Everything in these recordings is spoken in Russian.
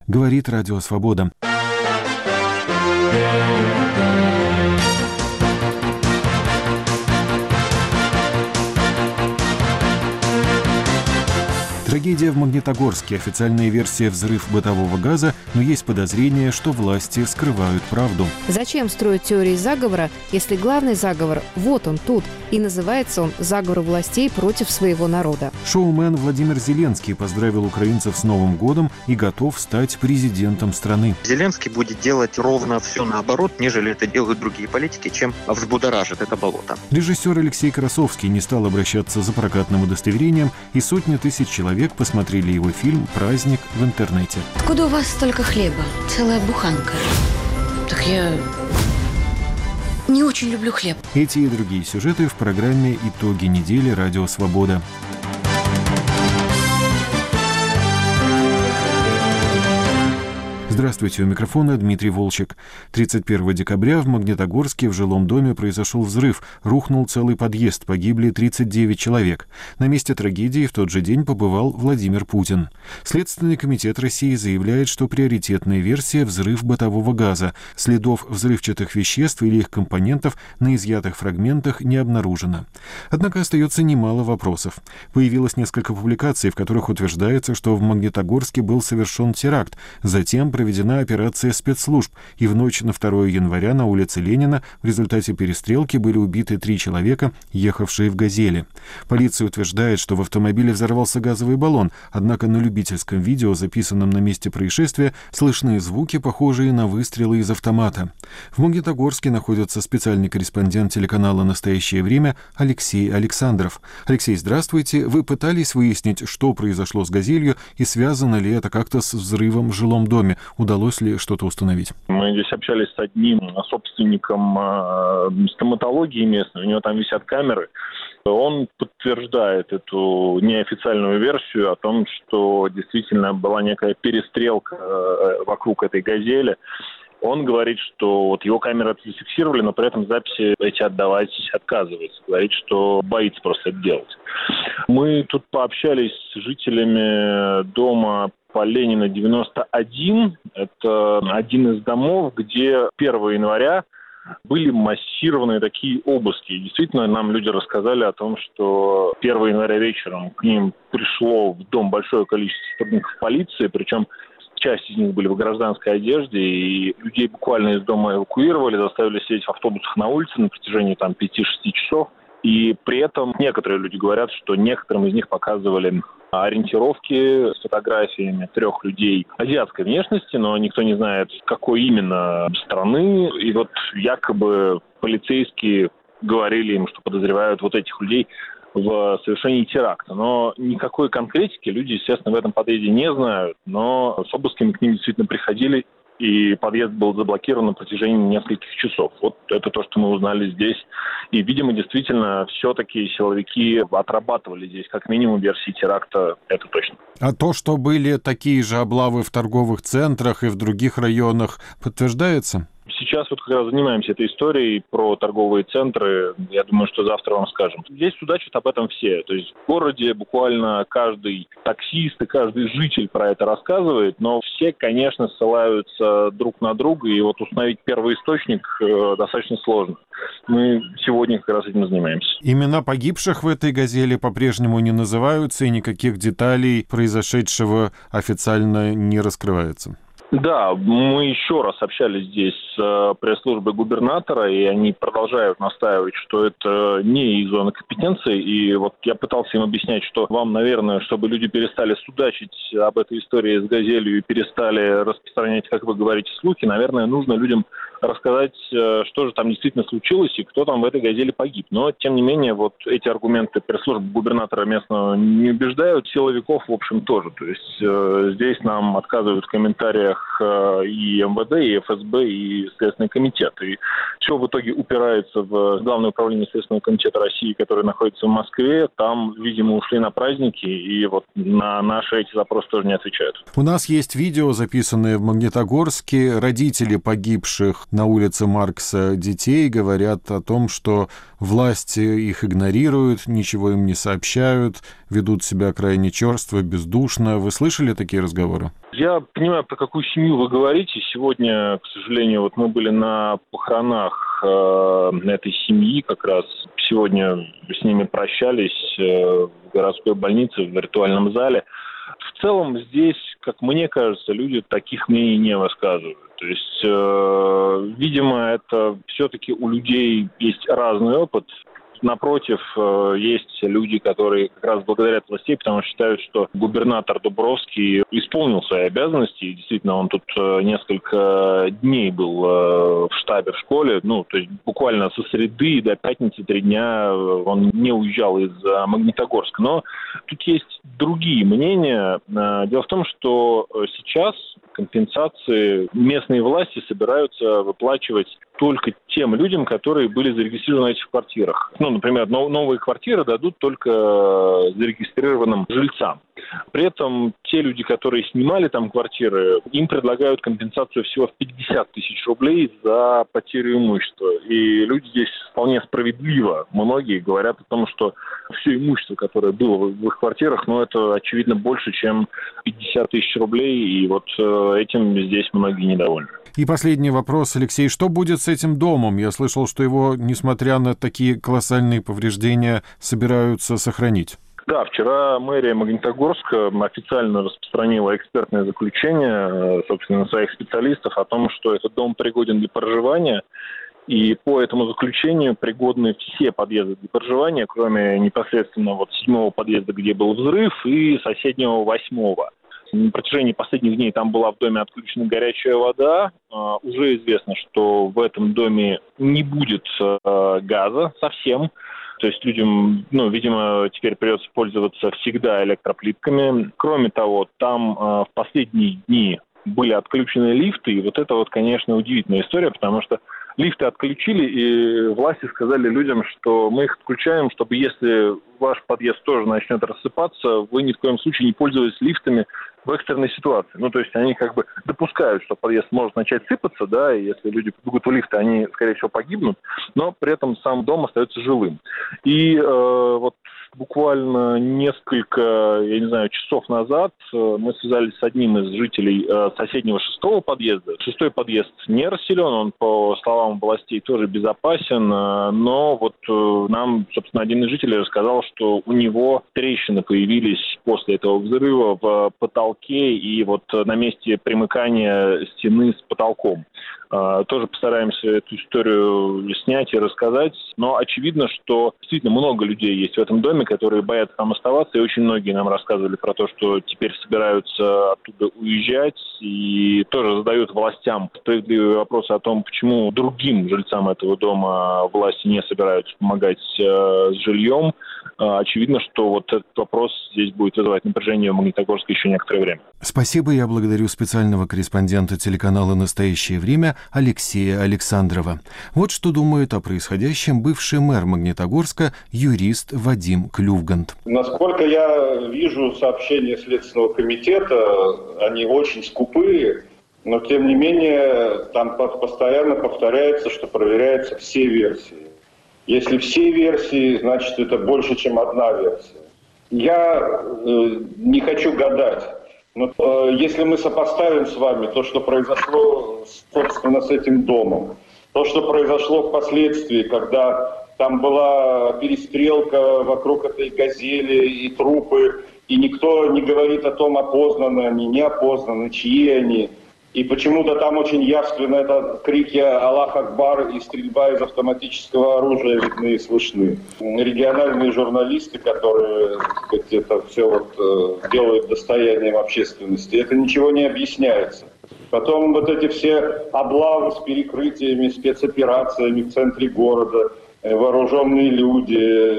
говорит Радио Свобода. Трагедия в Магнитогорске. Официальная версия — взрыв бытового газа, но есть подозрение, что власти скрывают правду. Зачем строить теории заговора, если главный заговор вот он тут, и называется он «Заговор властей против своего народа». Шоумен Владимир Зеленский поздравил украинцев с Новым годом и готов стать президентом страны. Зеленский будет делать ровно все наоборот, нежели это делают другие политики, чем взбудоражит это болото. Режиссер Алексей Красовский не стал обращаться за прокатным удостоверением, и сотни тысяч человек посмотрели его фильм «Праздник» в интернете. Откуда у вас столько хлеба? Целая буханка. Так я не очень люблю хлеб. Эти и другие сюжеты в программе «Итоги недели» Радио Свобода. Здравствуйте, у микрофона Дмитрий Волчек. 31 декабря в Магнитогорске в жилом доме произошел взрыв. Рухнул целый подъезд, погибли 39 человек. На месте трагедии в тот же день побывал Владимир Путин. Следственный комитет России заявляет, что приоритетная версия — взрыв бытового газа. Следов взрывчатых веществ или их компонентов на изъятых фрагментах не обнаружено. Однако остается немало вопросов. Появилось несколько публикаций, в которых утверждается, что в Магнитогорске был совершен теракт. Затем проведена операция спецслужб, и в ночь на 2 января на улице Ленина в результате перестрелки были убиты 3 человека, ехавшие в «Газели». Полиция утверждает, что в автомобиле взорвался газовый баллон, однако на любительском видео, записанном на месте происшествия, слышны звуки, похожие на выстрелы из автомата. В Магнитогорске находится специальный корреспондент телеканала «Настоящее время» Алексей Александров. Алексей, здравствуйте. Вы пытались выяснить, что произошло с «Газелью» и связано ли это как-то с взрывом в жилом доме? Удалось ли что-то установить? Мы здесь общались с одним собственником стоматологии местной, у него там висят камеры. Он подтверждает эту неофициальную версию о том, что действительно была некая перестрелка вокруг этой «Газели». Он говорит, что вот его камеры это зафиксировали, но при этом записи эти отдавать отказывается. Говорит, что боится просто это делать. Мы тут пообщались с жителями дома по Ленина 91. Это один из домов, где 1 января были массированные такие обыски. И действительно, нам люди рассказали о том, что 1 января вечером к ним пришло в дом большое количество сотрудников полиции, причем часть из них были в гражданской одежде, и людей буквально из дома эвакуировали, заставили сидеть в автобусах на улице на протяжении 5-6 часов. И при этом некоторые люди говорят, что некоторым из них показывали ориентировки с фотографиями 3 людей азиатской внешности, но никто не знает, какой именно страны. И вот якобы полицейские говорили им, что подозревают вот этих людей в совершении теракта. Но никакой конкретики люди, естественно, в этом подъезде не знают. Но с обысками к ним действительно приходили, и подъезд был заблокирован на протяжении нескольких часов. Вот это то, что мы узнали здесь. И, видимо, действительно, все-таки силовики отрабатывали здесь как минимум версии теракта, это точно. А то, что были такие же облавы в торговых центрах и в других районах, подтверждается? Сейчас вот как раз занимаемся этой историей про торговые центры. Я думаю, что завтра вам скажем. Здесь судачат об этом все. То есть в городе буквально каждый таксист и каждый житель про это рассказывает, но все, конечно, ссылаются друг на друга, и вот установить первоисточник достаточно сложно. Мы сегодня как раз этим занимаемся. Имена погибших в этой «Газели» по-прежнему не называются, и никаких деталей произошедшего официально не раскрывается. Да, мы еще раз общались здесь с пресс-службой губернатора, и они продолжают настаивать, что это не их зона компетенции. И вот я пытался им объяснять, что вам, наверное, чтобы люди перестали судачить об этой истории с «Газелью» и перестали распространять, как вы говорите, слухи, наверное, нужно людям рассказать, что же там действительно случилось и кто там в этой «Газели» погиб. Но, тем не менее, вот эти аргументы пресс-службы губернатора местного не убеждают, силовиков, в общем, тоже. То есть здесь нам отказывают в комментариях органах и МВД, и ФСБ, и Следственный комитет. И все в итоге упирается в Главное управление Следственного комитета России, которое находится в Москве. Там, видимо, ушли на праздники, и вот на наши эти запросы тоже не отвечают. У нас есть видео, записанное в Магнитогорске. Родители погибших на улице Маркса детей говорят о том, что власти их игнорируют, ничего им не сообщают, ведут себя крайне черство, бездушно. Вы слышали такие разговоры? Я понимаю, про какую семью вы говорите. Сегодня, к сожалению, вот мы были на похоронах этой семьи как раз. Сегодня с ними прощались в городской больнице, в виртуальном зале. В целом здесь, как мне кажется, люди таких мнений не высказывают. То есть, видимо, это все-таки у людей есть разный опыт. Напротив, есть люди, которые как раз благодарят властей, потому что считают, что губернатор Дубровский исполнил свои обязанности. И действительно, он тут несколько дней был в штабе в школе. Ну, то есть буквально со среды до пятницы 3 дня он не уезжал из Магнитогорска. Но тут есть другие мнения. Дело в том, что сейчас компенсации местные власти собираются выплачивать только тем людям, которые были зарегистрированы на этих квартирах. Ну, например, новые квартиры дадут только зарегистрированным жильцам. При этом те люди, которые снимали там квартиры, им предлагают компенсацию всего в 50 тысяч рублей за потерю имущества. И люди здесь вполне справедливо, многие говорят о том, что все имущество, которое было в их квартирах, это, очевидно, больше, чем 50 тысяч рублей, и вот этим здесь многие недовольны. И последний вопрос, Алексей. Что будет с этим домом? Я слышал, что его, несмотря на такие колоссальные повреждения, собираются сохранить. Да, вчера мэрия Магнитогорска официально распространила экспертное заключение, собственно, своих специалистов о том, что этот дом пригоден для проживания. И по этому заключению пригодны все подъезды для проживания, кроме непосредственно 7-го подъезда, где был взрыв, и соседнего 8-го. На протяжении последних дней там была в доме отключена горячая вода. Уже известно, что в этом доме не будет газа совсем. То есть людям, видимо, теперь придется пользоваться всегда электроплитками. Кроме того, там в последние дни были отключены лифты. И вот это, конечно, удивительная история, потому что лифты отключили, и власти сказали людям, что мы их отключаем, чтобы если ваш подъезд тоже начнет рассыпаться, вы ни в коем случае не пользуетесь лифтами в экстренной ситуации. То есть они допускают, что подъезд может начать сыпаться, да, и если люди побегут в лифты, они, скорее всего, погибнут, но при этом сам дом остается жилым. И буквально несколько, часов назад мы связались с одним из жителей соседнего 6-го подъезда. 6-й подъезд не расселен, он, по словам властей, тоже безопасен, но нам, собственно, один из жителей рассказал, что у него трещины появились после этого взрыва в потолке и на месте примыкания стены с потолком. Тоже постараемся эту историю снять и рассказать. Но очевидно, что действительно много людей есть в этом доме, которые боятся там оставаться. И очень многие нам рассказывали про то, что теперь собираются оттуда уезжать. И тоже задают властям справедливые вопросы о том, почему другим жильцам этого дома власти не собираются помогать с жильем. Очевидно, что этот вопрос здесь будет вызывать напряжение в Магнитогорске еще некоторое время. Спасибо, я благодарю специального корреспондента телеканала «Настоящее время» Алексея Александрова. Вот что думает о происходящем бывший мэр Магнитогорска, юрист Вадим Клювгант. Насколько я вижу сообщения Следственного комитета, они очень скупые, но тем не менее там постоянно повторяется, что проверяются все версии. Если все версии, значит это больше, чем одна версия. Я не хочу гадать. Но если мы сопоставим с вами то, что произошло, собственно, с этим домом, то, что произошло впоследствии, когда там была перестрелка вокруг этой «Газели» и трупы, и никто не говорит о том, опознаны они, не опознаны, чьи они. И почему-то там очень явственно это крики «Аллах Акбар» и стрельба из автоматического оружия видны и слышны. Региональные журналисты, которые это все делают достоянием общественности, это ничего не объясняется. Потом эти все облавы с перекрытиями, спецоперациями в центре города, вооруженные люди,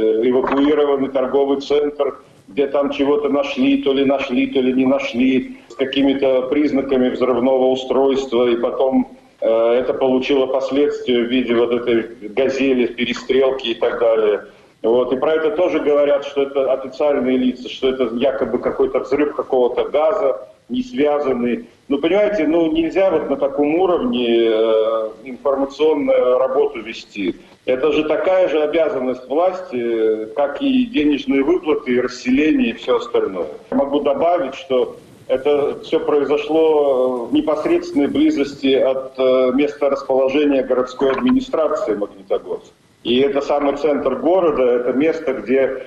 эвакуированный торговый центр, где там чего-то нашли, то ли не нашли. какими-то признаками взрывного устройства, и потом это получило последствия в виде вот этой газели, перестрелки и так далее. Вот. И про это тоже говорят, что это официальные лица, что это якобы какой-то взрыв какого-то газа, не связанный. Ну, понимаете, нельзя вот на таком уровне информационную работу вести. Это же такая же обязанность власти, как и денежные выплаты, и расселение, и все остальное. Могу добавить, что это все произошло в непосредственной близости от места расположения городской администрации Магнитогорска. И это самый центр города, это место, где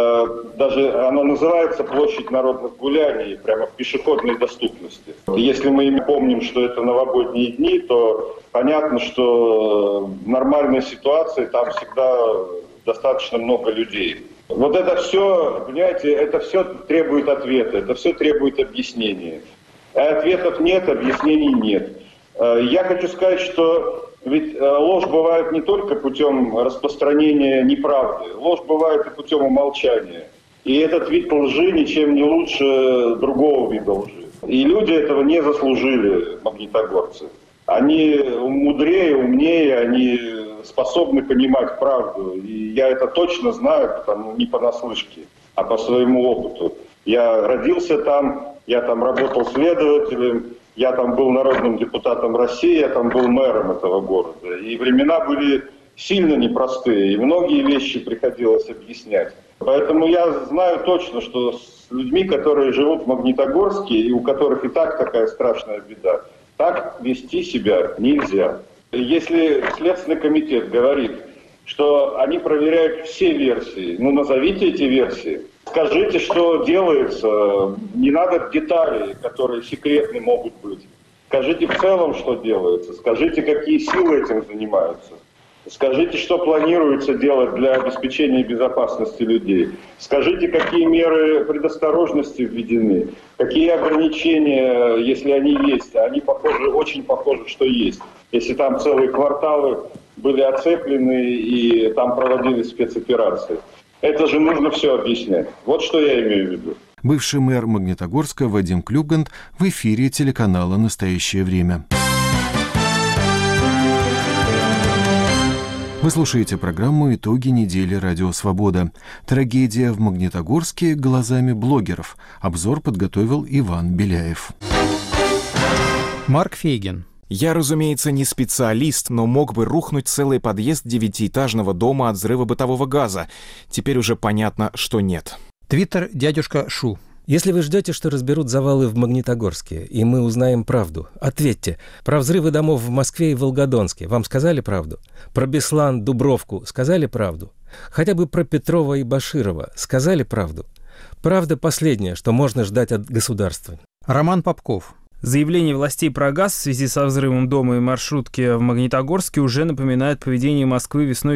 даже оно называется Площадь народных гуляний, прямо в пешеходной доступности. Если мы помним, что это новогодние дни, то понятно, что в нормальной ситуации там всегда достаточно много людей. Вот это все, понимаете, это все требует ответа, это все требует объяснения. А ответов нет, объяснений нет. Я хочу сказать, что ведь ложь бывает не только путем распространения неправды, ложь бывает и путем умолчания. И этот вид лжи ничем не лучше другого вида лжи. И люди этого не заслужили, магнитогорцы. Они мудрее, умнее, они способны понимать правду. И я это точно знаю, не понаслышке, а по своему опыту. Я родился там, я там работал следователем, я там был народным депутатом России, я там был мэром этого города. И времена были сильно непростые, и многие вещи приходилось объяснять. Поэтому я знаю точно, что с людьми, которые живут в Магнитогорске, и у которых и так такая страшная беда, так вести себя нельзя. Если Следственный комитет говорит, что они проверяют все версии, назовите эти версии. Скажите, что делается, не надо деталей, которые секретны могут быть. Скажите в целом, что делается, скажите, какие силы этим занимаются. Скажите, что планируется делать для обеспечения безопасности людей. Скажите, какие меры предосторожности введены, какие ограничения, если они есть. Они очень похожи, что есть. Если там целые кварталы были оцеплены и там проводились спецоперации. Это же нужно все объяснять. Вот что я имею в виду. Бывший мэр Магнитогорска Вадим Клюгант в эфире телеканала «Настоящее время». Вы слушаете программу «Итоги недели. Радио Свобода». Трагедия в Магнитогорске глазами блогеров. Обзор подготовил Иван Беляев. Марк Фейгин. Я, разумеется, не специалист, но мог бы рухнуть целый подъезд 9-этажного дома от взрыва бытового газа. Теперь уже понятно, что нет. Твиттер дядюшка Шу. Если вы ждете, что разберут завалы в Магнитогорске, и мы узнаем правду, ответьте. Про взрывы домов в Москве и Волгодонске вам сказали правду? Про Беслан, Дубровку сказали правду? Хотя бы про Петрова и Баширова сказали правду? Правда последнее, что можно ждать от государства. Роман Попков. Заявление властей про газ в связи со взрывом дома и маршрутки в Магнитогорске уже напоминает поведение Москвы весной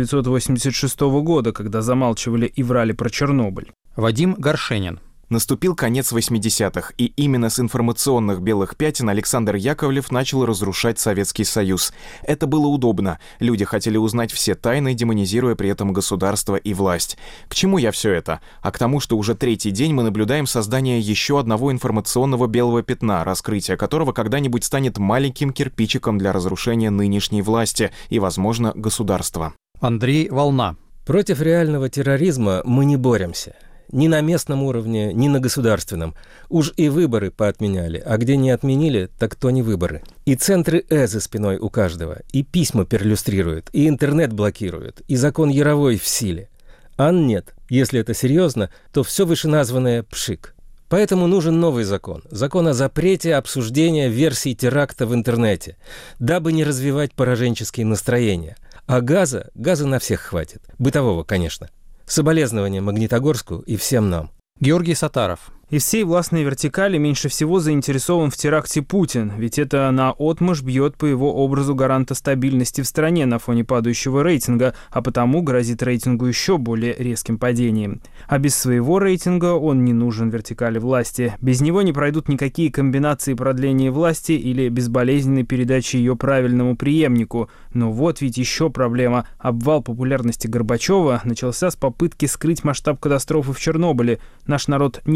1986 года, когда замалчивали и врали про Чернобыль. Вадим Горшенин. Наступил конец 80-х, и именно с информационных белых пятен Александр Яковлев начал разрушать Советский Союз. Это было удобно. Люди хотели узнать все тайны, демонизируя при этом государство и власть. К чему я все это? А к тому, что уже третий день мы наблюдаем создание еще одного информационного белого пятна, раскрытие которого когда-нибудь станет маленьким кирпичиком для разрушения нынешней власти и, возможно, государства. Андрей Волна. Против реального терроризма мы не боремся. Ни на местном уровне, ни на государственном. Уж и выборы поотменяли, а где не отменили, так то не выборы. И центры за спиной у каждого, и письма перлюстрируют, и интернет блокируют, и закон Яровой в силе. А нет, если это серьезно, то все вышеназванное пшик. Поэтому нужен новый закон. Закон о запрете обсуждения версий теракта в интернете, дабы не развивать пораженческие настроения. А газа на всех хватит. Бытового, конечно. Соболезнования Магнитогорску и всем нам. Георгий Сатаров. Из всей властной вертикали меньше всего заинтересован в теракте Путин, ведь это наотмашь бьет по его образу гаранта стабильности в стране на фоне падающего рейтинга, а потому грозит рейтингу еще более резким падением. А без своего рейтинга он не нужен вертикали власти. Без него не пройдут никакие комбинации продления власти или безболезненной передачи ее правильному преемнику. Но вот ведь еще проблема. Обвал популярности Горбачева начался с попытки скрыть масштаб катастрофы в Чернобыле. Наш народ не прочь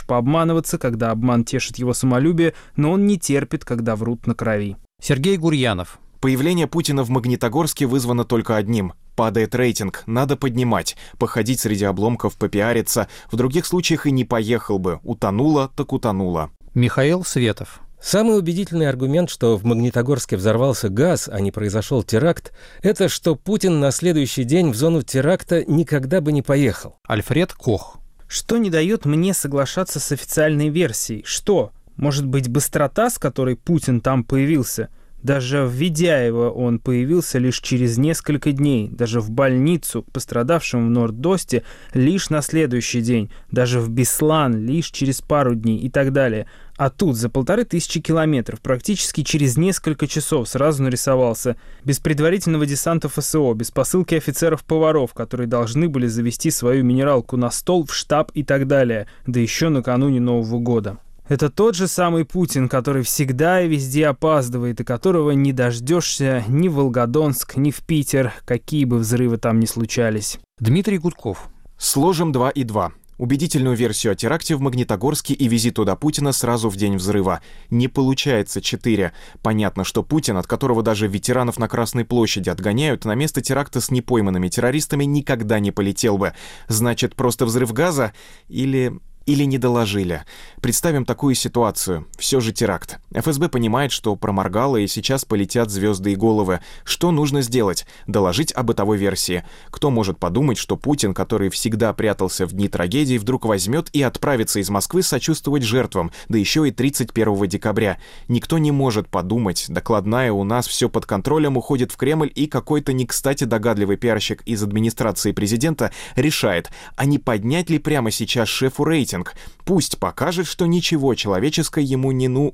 пообманываться, когда обман тешит его самолюбие, но он не терпит, когда врут на крови. Сергей Гурьянов. Появление Путина в Магнитогорске вызвано только одним. Падает рейтинг, надо поднимать, походить среди обломков, попиариться. В других случаях и не поехал бы. Утонуло, так утонуло. Михаил Светов. Самый убедительный аргумент, что в Магнитогорске взорвался газ, а не произошел теракт, это что Путин на следующий день в зону теракта никогда бы не поехал. Альфред Кох. Что не дает мне соглашаться с официальной версией? Что? Может быть, быстрота, с которой Путин там появился? Даже в Ведяево он появился лишь через несколько дней, даже в больницу, пострадавшим в Норд-Досте, лишь на следующий день, даже в Беслан лишь через пару дней и так далее. А тут за 1500 километров, практически через несколько часов сразу нарисовался, без предварительного десанта ФСО, без посылки офицеров-поваров, которые должны были завести свою минералку на стол, в штаб и так далее, да еще накануне Нового года. Это тот же самый Путин, который всегда и везде опаздывает, и которого не дождешься ни в Волгодонск, ни в Питер, какие бы взрывы там ни случались. Дмитрий Гудков. Сложим 2 и 2. Убедительную версию о теракте в Магнитогорске и визит туда Путина сразу в день взрыва. Не получается 4. Понятно, что Путин, от которого даже ветеранов на Красной площади отгоняют, на место теракта с непойманными террористами никогда не полетел бы. Значит, просто взрыв газа или не доложили. Представим такую ситуацию. Все же теракт. ФСБ понимает, что проморгало, и сейчас полетят звезды и головы. Что нужно сделать? Доложить о бытовой версии. Кто может подумать, что Путин, который всегда прятался в дни трагедии, вдруг возьмет и отправится из Москвы сочувствовать жертвам, да еще и 31 декабря. Никто не может подумать. Докладная у нас все под контролем, уходит в Кремль, и какой-то не кстати догадливый пиарщик из администрации президента решает, а не поднять ли прямо сейчас шефу рейтинг. Пусть покажет, что ничего человеческое ему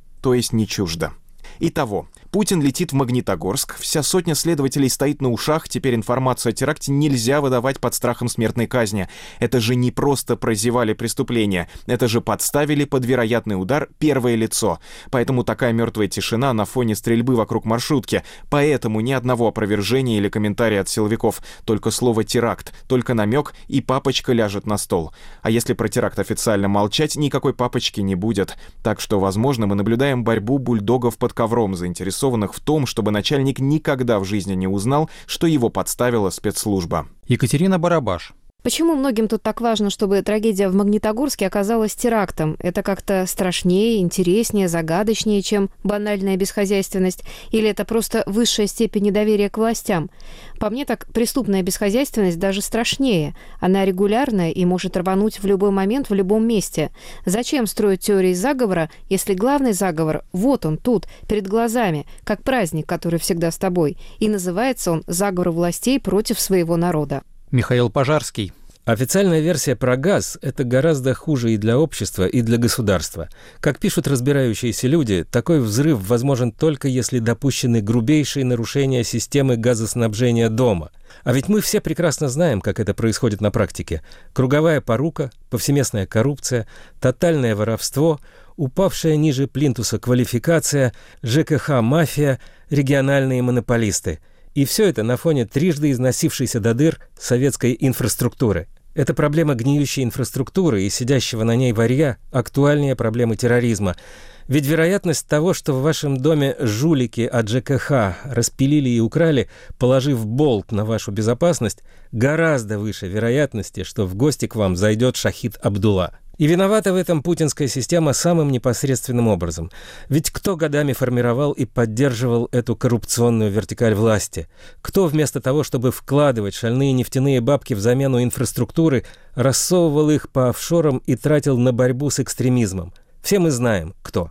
не чуждо. Итого, Путин летит в Магнитогорск, вся сотня следователей стоит на ушах, теперь информацию о теракте нельзя выдавать под страхом смертной казни. Это же не просто прозевали преступление, это же подставили под вероятный удар первое лицо. Поэтому такая мертвая тишина на фоне стрельбы вокруг маршрутки. Поэтому ни одного опровержения или комментария от силовиков. Только слово «теракт», только намек, и папочка ляжет на стол. А если про теракт официально молчать, никакой папочки не будет. Так что, возможно, мы наблюдаем борьбу бульдогов под ковром, заинтересованных в том, чтобы начальник никогда в жизни не узнал, что его подставила спецслужба. Екатерина Барабаш. Почему многим тут так важно, чтобы трагедия в Магнитогорске оказалась терактом? Это как-то страшнее, интереснее, загадочнее, чем банальная бесхозяйственность? Или это просто высшая степень недоверия к властям? По мне, так преступная бесхозяйственность даже страшнее. Она регулярная и может рвануть в любой момент, в любом месте. Зачем строить теории заговора, если главный заговор вот он, тут, перед глазами, как праздник, который всегда с тобой? И называется он «Заговор властей против своего народа». Михаил Пожарский. Официальная версия про газ – это гораздо хуже и для общества, и для государства. Как пишут разбирающиеся люди, такой взрыв возможен только если допущены грубейшие нарушения системы газоснабжения дома. А ведь мы все прекрасно знаем, как это происходит на практике. Круговая порука, повсеместная коррупция, тотальное воровство, упавшая ниже плинтуса квалификация, ЖКХ-мафия, региональные монополисты. И все это на фоне трижды износившейся до дыр советской инфраструктуры. Эта проблема гниющей инфраструктуры и сидящего на ней варья актуальнее проблемы терроризма. Ведь вероятность того, что в вашем доме жулики от ЖКХ распилили и украли, положив болт на вашу безопасность, гораздо выше вероятности, что в гости к вам зайдет Шахид Абдулла. И виновата в этом путинская система самым непосредственным образом. Ведь кто годами формировал и поддерживал эту коррупционную вертикаль власти? Кто вместо того, чтобы вкладывать шальные нефтяные бабки в замену инфраструктуры, рассовывал их по офшорам и тратил на борьбу с экстремизмом? Все мы знаем, кто.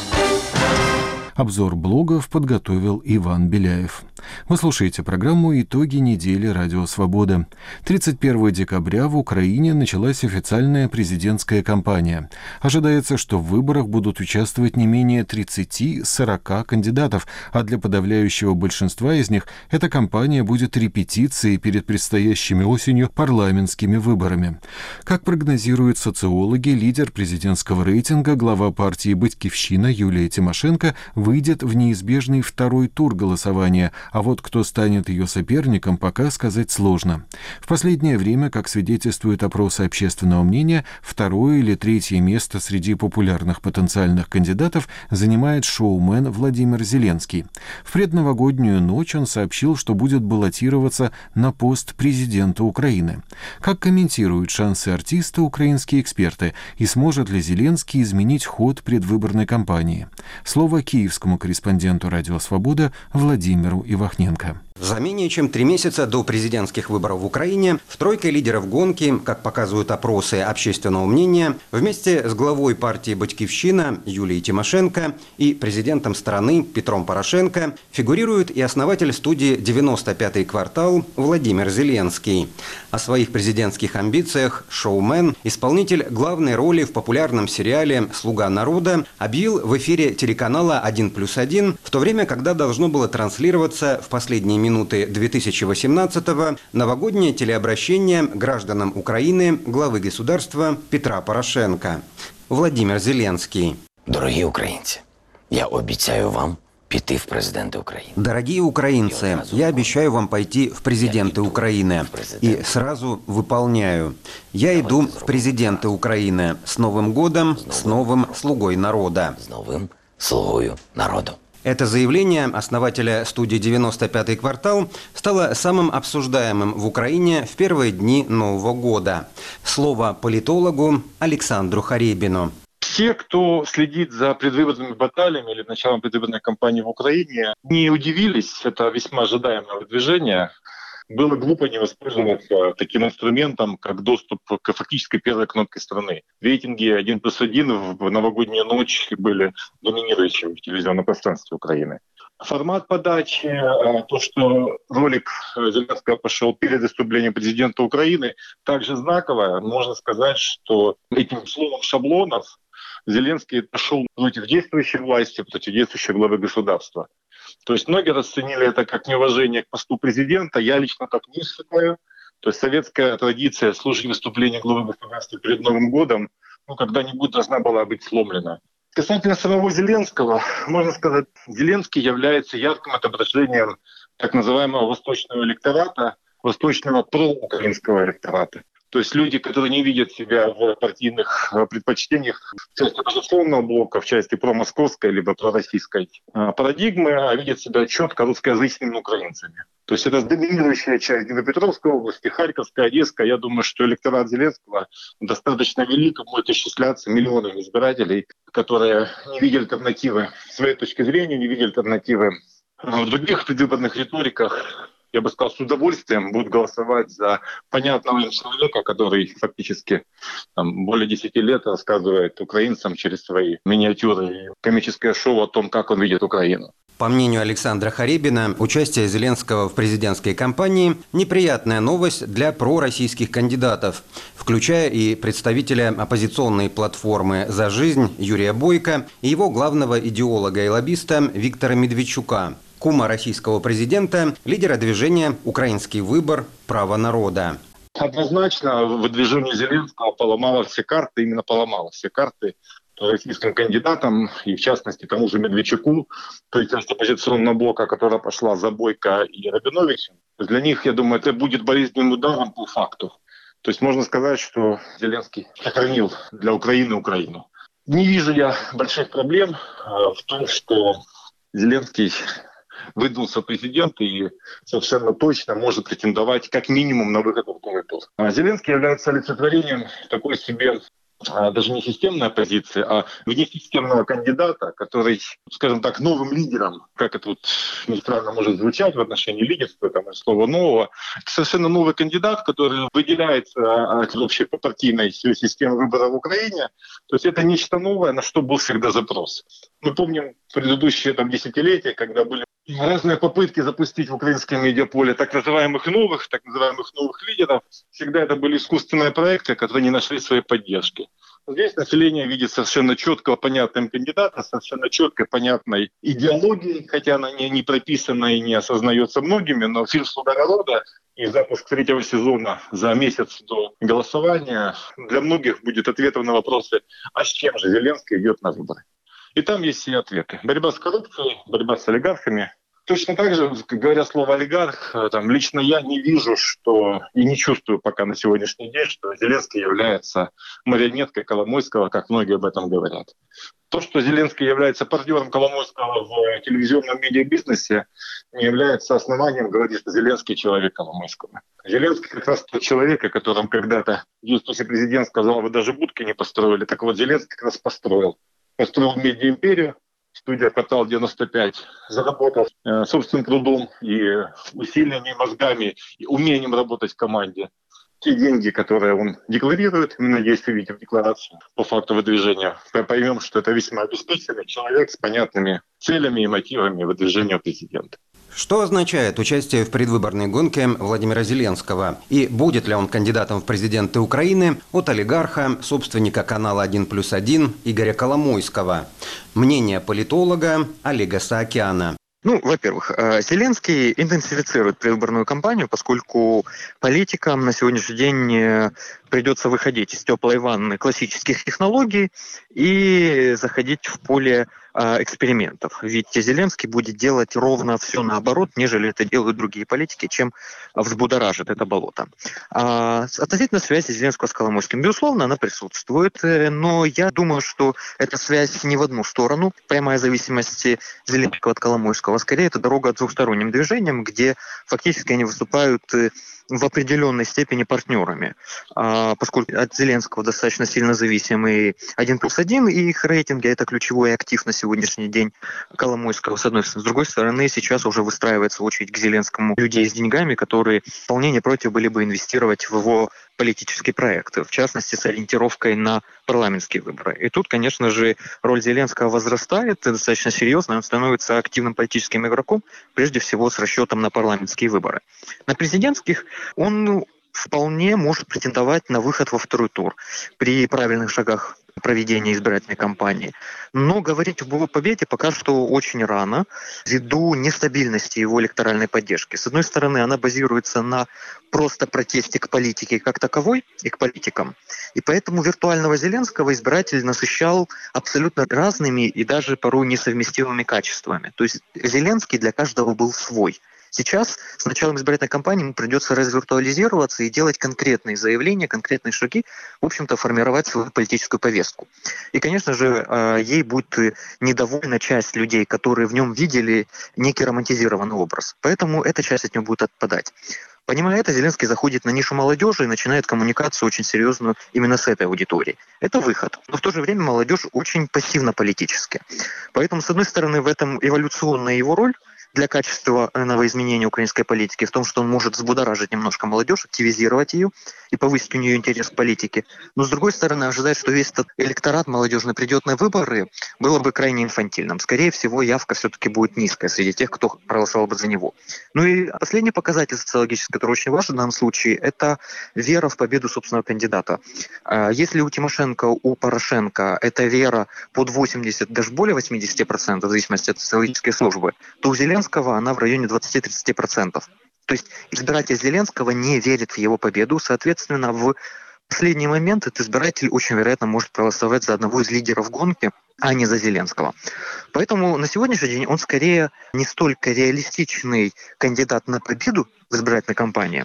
Обзор блогов подготовил Иван Беляев. Вы слушаете программу «Итоги недели Радио Свобода». 31 декабря в Украине началась официальная президентская кампания. Ожидается, что в выборах будут участвовать не менее 30-40 кандидатов, а для подавляющего большинства из них эта кампания будет репетицией перед предстоящими осенью парламентскими выборами. Как прогнозируют социологи, лидер президентского рейтинга, глава партии «Батькивщина» Юлия Тимошенко выйдет в неизбежный второй тур голосования, а вот кто станет ее соперником, пока сказать сложно. В последнее время, как свидетельствуют опросы общественного мнения, второе или третье место среди популярных потенциальных кандидатов занимает шоумен Владимир Зеленский. В предновогоднюю ночь он сообщил, что будет баллотироваться на пост президента Украины. Как комментируют шансы артиста украинские эксперты, и сможет ли Зеленский изменить ход предвыборной кампании? Слово киевскому корреспонденту «Радио Свобода» Владимиру Ивахненко. За менее чем 3 месяца до президентских выборов в Украине в тройке лидеров гонки, как показывают опросы общественного мнения, вместе с главой партии «Батькивщина» Юлией Тимошенко и президентом страны Петром Порошенко фигурирует и основатель студии «95-й квартал» Владимир Зеленский. О своих президентских амбициях шоумен, исполнитель главной роли в популярном сериале «Слуга народа», объявил в эфире телеканала «1+1», в то время, когда должно было транслироваться в последние минуты 2018-го новогоднее телеобращение гражданам Украины главы государства Петра Порошенко. Владимир Зеленский. Дорогі українці, я обіцяю вам піти в президенты Украины. Дорогие украинцы, я обещаю вам пойти в президенты Украины. И сразу выполняю. Я иду в президенты Украины. С Новым годом, с новым слугой народа. С новым слугою народу. Это заявление основателя студии «95-й квартал» стало самым обсуждаемым в Украине в первые дни Нового года. Слово политологу Александру Харебину. Все, кто следит за предвыборными баталиями или началом предвыборной кампании в Украине, не удивились, это весьма ожидаемое движение. Было глупо не воспользоваться таким инструментом, как доступ к фактически первой кнопке страны. Рейтинги 1+1 в новогоднюю ночь были доминирующими в телевизионном пространстве Украины. Формат подачи, то, что ролик Зеленского пошел перед выступлением президента Украины, также знаково. Можно сказать, что этим словом шаблонов Зеленский пошел против действующей власти, против действующей главы государства. То есть многие расценили это как неуважение к посту президента. Я лично так не считаю. То есть советская традиция слушать выступление главы государства перед Новым годом когда-нибудь должна была быть сломлена. Касательно самого Зеленского, можно сказать, Зеленский является ярким отображением так называемого восточного электората, восточного проукраинского электората. То есть люди, которые не видят себя в партийных предпочтениях в части оппозиционного блока, в части промосковской либо пророссийской парадигмы, а видят себя четко русскоязычными украинцами. То есть это доминирующая часть Днепропетровской области, Харьковской, Одесской. Я думаю, что электорат Зеленского достаточно велик, будет исчисляться миллионами избирателей, которые не видят альтернативы своей точки зрения, не видят альтернативы в других предвыборных риториках. Я бы сказал, с удовольствием будут голосовать за понятного им человека, который фактически более 10 лет рассказывает украинцам через свои миниатюры и комическое шоу о том, как он видит Украину. По мнению Александра Харебина, участие Зеленского в президентской кампании – неприятная новость для пророссийских кандидатов, включая и представителя оппозиционной платформы «За жизнь» Юрия Бойко и его главного идеолога и лоббиста Виктора Медведчука, кума российского президента, лидера движения «Украинский выбор. Право народа». Однозначно выдвижение Зеленского поломало все карты, именно поломало все карты российским кандидатам, и в частности тому же Медведчуку, то есть оппозиционного блока, которая пошла за Бойко и Рабиновичем. Для них, я думаю, это будет болезненным ударом по факту. То есть можно сказать, что Зеленский сохранил для Украины Украину. Не вижу я больших проблем в том, что Зеленский выдвинулся президент и совершенно точно может претендовать как минимум на выход в второй тур. Зеленский является олицетворением такой себе даже не системной оппозиции, а внесистемного кандидата, который, скажем так, новым лидером, как это вот странно может звучать в отношении лидерства, там слово нового, совершенно новый кандидат, который выделяется от общей партийной системы выборов в Украине. То есть это нечто новое, на что был всегда запрос. Мы помним предыдущие десятилетия, когда были разные попытки запустить в украинском медиаполе так называемых новых лидеров. Всегда это были искусственные проекты, которые не нашли своей поддержки. Здесь население видит совершенно четкого, понятного кандидата, совершенно четкой, понятной идеологией, хотя она не прописана и не осознается многими, но фильм «Слуга народа» и запуск 3-го сезона за месяц до голосования для многих будет ответом на вопросы, а с чем же Зеленский идет на выборы. И там есть все ответы. Борьба с коррупцией, борьба с олигархами. Точно так же, говоря слово «олигарх», там, лично я не вижу, что и не чувствую пока на сегодняшний день, что Зеленский является марионеткой Коломойского, как многие об этом говорят. То, что Зеленский является партнером Коломойского в телевизионном медиабизнесе, не является основанием говорить, что Зеленский человек Коломойского. Зеленский как раз тот человек, о котором когда-то действующий президент сказал, вы даже будки не построили. Так вот, Зеленский как раз построил. Построил медиаимперию, студия «Квартал 95», заработал собственным трудом и усилиями, мозгами, и умением работать в команде. Те деньги, которые он декларирует, мы, надеюсь, увидим декларацию по факту выдвижения, поймем, что это весьма обеспеченный человек с понятными целями и мотивами выдвижения президента. Что означает участие в предвыборной гонке Владимира Зеленского? И будет ли он кандидатом в президенты Украины от олигарха, собственника канала «1+1» Игоря Коломойского? Мнение политолога Олега Саакяна. Во-первых, Зеленский интенсифицирует предвыборную кампанию, поскольку политикам на сегодняшний день придется выходить из теплой ванны классических технологий и заходить в поле экспериментов. Ведь Зеленский будет делать ровно все наоборот, нежели это делают другие политики, чем взбудоражит это болото. Относительно связи Зеленского с Коломойским, безусловно, она присутствует, но я думаю, что эта связь не в одну сторону, прямая зависимость Зеленского от Коломойского, скорее это дорога к двухсторонним движениям, где фактически они выступают в определенной степени партнерами, поскольку от Зеленского достаточно сильно зависим и 1+1, и их рейтинги, это ключевой актив на сегодняшний день Коломойского, с одной стороны. С другой стороны, сейчас уже выстраивается очередь к Зеленскому людей с деньгами, которые вполне не против были бы инвестировать в его политические проекты, в частности, с ориентировкой на парламентские выборы. И тут, конечно же, роль Зеленского возрастает достаточно серьезно, он становится активным политическим игроком, прежде всего с расчетом на парламентские выборы. На президентских он вполне может претендовать на выход во второй тур при правильных шагах проведения избирательной кампании. Но говорить об его победе пока что очень рано, ввиду нестабильности его электоральной поддержки. С одной стороны, она базируется на просто протесте к политике как таковой и к политикам. И поэтому виртуального Зеленского избиратель насыщал абсолютно разными и даже порой несовместимыми качествами. То есть Зеленский для каждого был свой. Сейчас с началом избирательной кампании ему придется развиртуализироваться и делать конкретные заявления, конкретные шаги, в общем-то, формировать свою политическую повестку. И, конечно же, ей будет недовольна часть людей, которые в нем видели некий романтизированный образ. Поэтому эта часть от него будет отпадать. Понимая это, Зеленский заходит на нишу молодежи и начинает коммуникацию очень серьезную именно с этой аудиторией. Это выход. Но в то же время молодежь очень пассивно-политически. Поэтому, с одной стороны, в этом эволюционная его роль для качественного изменения украинской политики в том, что он может взбудоражить немножко молодежь, активизировать ее и повысить у нее интерес к политике. Но, с другой стороны, ожидать, что весь этот электорат молодежный придет на выборы, было бы крайне инфантильным. Скорее всего, явка все-таки будет низкая среди тех, кто проголосовал бы за него. Ну и последний показатель социологический, который очень важен в данном случае, это вера в победу собственного кандидата. Если у Тимошенко, у Порошенко эта вера под 80, даже более 80%, в зависимости от социологической службы, то у Зеленского она в районе 20-30%. То есть избиратель Зеленского не верит в его победу, соответственно, в последний момент этот избиратель очень вероятно может проголосовать за одного из лидеров гонки, а не за Зеленского. Поэтому на сегодняшний день он скорее не столько реалистичный кандидат на победу в избирательной кампании,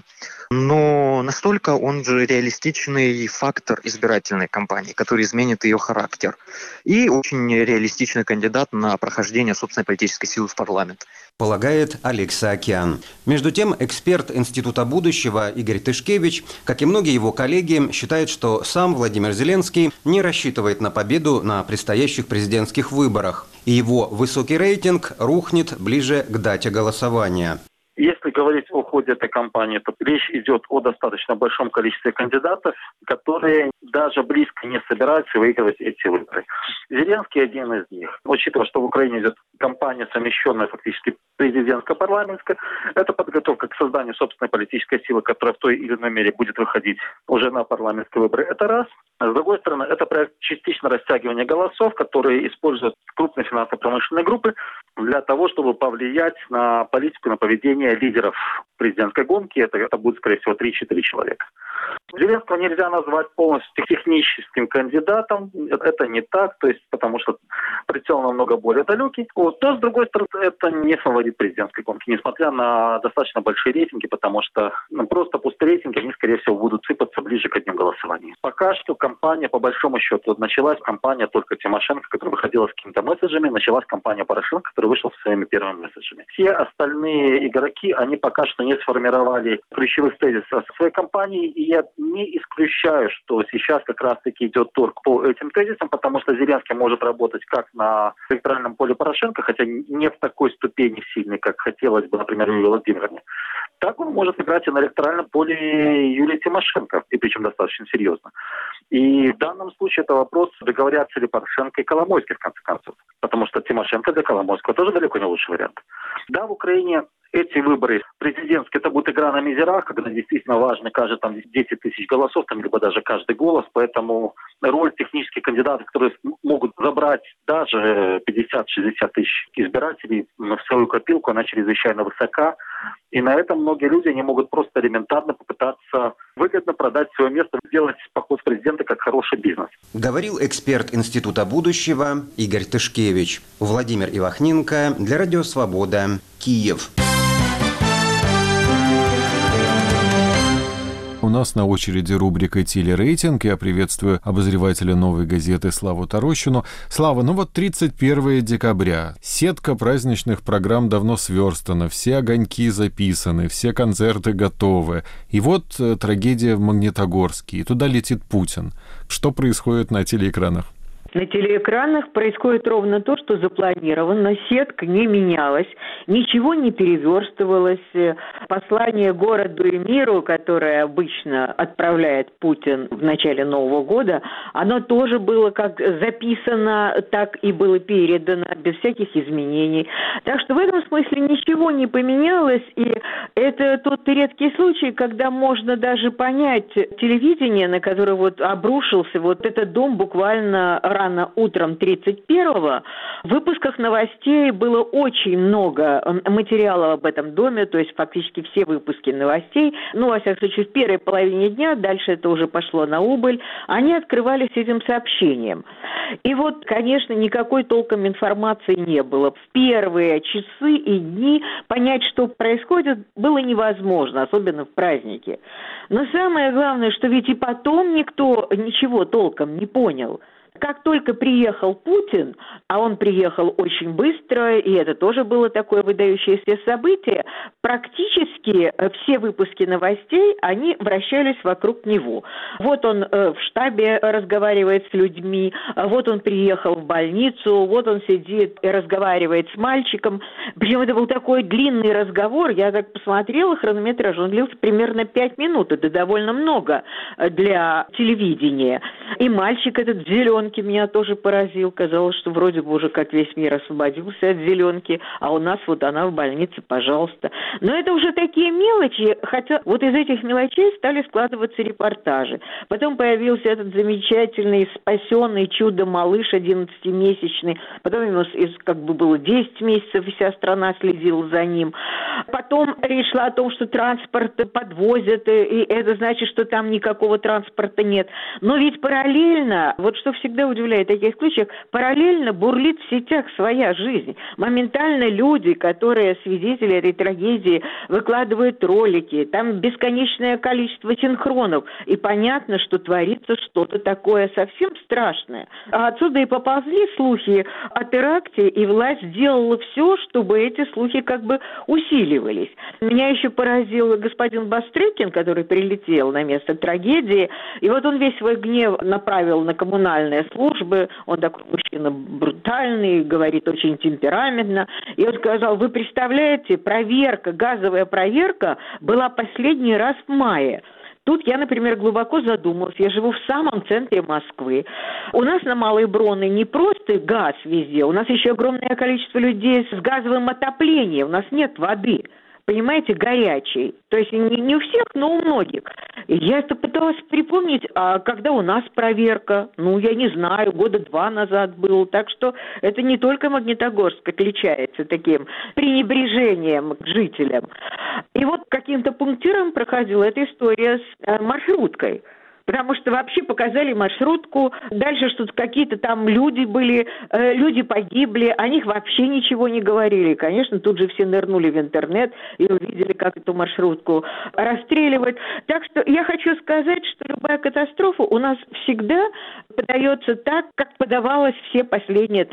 но настолько он же реалистичный фактор избирательной кампании, который изменит ее характер. И очень реалистичный кандидат на прохождение собственной политической силы в парламент. Полагает Олег Саакян. Между тем, эксперт Института будущего Игорь Тышкевич, как и многие его коллеги, считает, что сам Владимир Зеленский не рассчитывает на победу на предстоящих президентских выборах, и его высокий рейтинг рухнет ближе к дате голосования. Если говорить о ходе этой кампании, то речь идет о достаточно большом количестве кандидатов, которые даже близко не собираются выигрывать эти выборы. Зеленский один из них. Учитывая, что в Украине идет кампания, совмещенная фактически президентско-парламентская, это подготовка к созданию собственной политической силы, которая в той или иной мере будет выходить уже на парламентские выборы. Это раз. А с другой стороны, это проект частично растягивания голосов, которые используют крупные финансово-промышленные группы для того, чтобы повлиять на политику, на поведение лидеров президентской гонки. Это будет, скорее всего, 3-4 человека. Зеленского нельзя назвать полностью техническим кандидатом. Это не так, то есть потому что прицел намного более далекий. Вот. Но, с другой стороны, это не фаворит президентской гонки, несмотря на достаточно большие рейтинги, потому что просто пустые рейтинги, они, скорее всего, будут сыпаться ближе к дню голосования. Пока что кампания, по большому счету, началась кампания только Тимошенко, которая выходила с какими-то месседжами, началась кампания Порошенко, который вышел со своими первыми месседжами. Все остальные игроки, они пока что не сформировали ключевых тезисов своей кампании, и я не исключаю, что сейчас как раз-таки идет торг по этим тезисам, потому что Зеленский может работать как на электоральном поле Порошенко, хотя не в такой ступени сильной, как хотелось бы, например, Юлии Владимировне, так он может играть и на электоральном поле Юлии Тимошенко, и причем достаточно серьезно. И в данном случае это вопрос, договорятся ли Порошенко и Коломойский, в конце концов. Потому что Тимошенко для Коломойского тоже далеко не лучший вариант. Да, в Украине эти выборы президентские, это будет игра на мизерах, когда действительно важно каждый там 10 тысяч голосов, там, либо даже каждый голос, поэтому роль технических кандидатов, которые могут забрать даже 50-60 тысяч избирателей в свою копилку, она чрезвычайно высока, и на этом многие люди не могут просто элементарно попытаться выгодно продать свое место, сделать поход в президента как хороший бизнес. Говорил эксперт Института будущего Игорь Тышкевич. Владимир Ивахненко для Радио Свобода, Киев. У нас на очереди рубрика «Телерейтинг». Я приветствую обозревателя «Новой газеты» Славу Тарощину. Слава, 31 декабря. Сетка праздничных программ давно сверстана, все огоньки записаны, все концерты готовы. И вот трагедия в Магнитогорске, и туда летит Путин. Что происходит на телеэкранах? На телеэкранах происходит ровно то, что запланировано. Сетка не менялась, ничего не переверстывалось. Послание городу и миру, которое обычно отправляет Путин в начале Нового года, оно тоже было как записано, так и было передано, без всяких изменений. Так что в этом смысле ничего не поменялось, и это тот редкий случай, когда можно даже понять телевидение, на которое вот обрушился вот этот дом буквально рано утром 31-го, в выпусках новостей было очень много материалов об этом доме, то есть фактически все выпуски новостей, во всяком случае, в первой половине дня, дальше это уже пошло на убыль, они открывались этим сообщением. И вот, конечно, никакой толком информации не было. В первые часы и дни понять, что происходит, было невозможно, особенно в праздники. Но самое главное, что ведь и потом никто ничего толком не понял. Как только приехал Путин, а он приехал очень быстро, и это тоже было такое выдающееся событие, практически все выпуски новостей, они вращались вокруг него. Вот он в штабе разговаривает с людьми, вот он приехал в больницу, вот он сидит и разговаривает с мальчиком. Причем это был такой длинный разговор, я так посмотрела, хронометраж, он длился примерно 5 минут, это довольно много для телевидения. И мальчик этот зеленый меня тоже поразил. Казалось, что вроде бы уже как весь мир освободился от зеленки, а у нас вот она в больнице, пожалуйста. Но это уже такие мелочи, хотя вот из этих мелочей стали складываться репортажи. Потом появился этот замечательный, спасенный чудо-малыш 11-месячный. Потом ему как бы было 10 месяцев, и вся страна следила за ним. Потом речь шла о том, что транспорт подвозят, и это значит, что там никакого транспорта нет. Но ведь параллельно, вот что всегда удивляет в таких случаях, параллельно бурлит в сетях своя жизнь. Моментально люди, которые свидетели этой трагедии, выкладывают ролики, там бесконечное количество синхронов, и понятно, что творится что-то такое совсем страшное. А отсюда и поползли слухи о теракте, и власть сделала все, чтобы эти слухи как бы усиливались. Меня еще поразил господин Бастрыкин, который прилетел на место трагедии, и вот он весь свой гнев направил на коммунальные службы, он такой мужчина брутальный, говорит очень темпераментно, и он сказал: вы представляете, газовая проверка была последний раз в мае. Тут я, например, глубоко задумалась. Я живу в самом центре Москвы. У нас на Малой Бронной не просто газ везде, у нас еще огромное количество людей с газовым отоплением, у нас нет воды. понимаете, горячий. То есть не у всех, но у многих. Я это пыталась припомнить, а когда у нас проверка, я не знаю, 2 года назад был. Так что это не только Магнитогорск отличается таким пренебрежением к жителям. И вот каким-то пунктиром проходила эта история с маршруткой. Потому что вообще показали маршрутку, дальше что-то какие-то там люди были, люди погибли, о них вообще ничего не говорили. Конечно, тут же все нырнули в интернет и увидели, как эту маршрутку расстреливать. Так что я хочу сказать, что любая катастрофа у нас всегда подается так, как подавалась все последние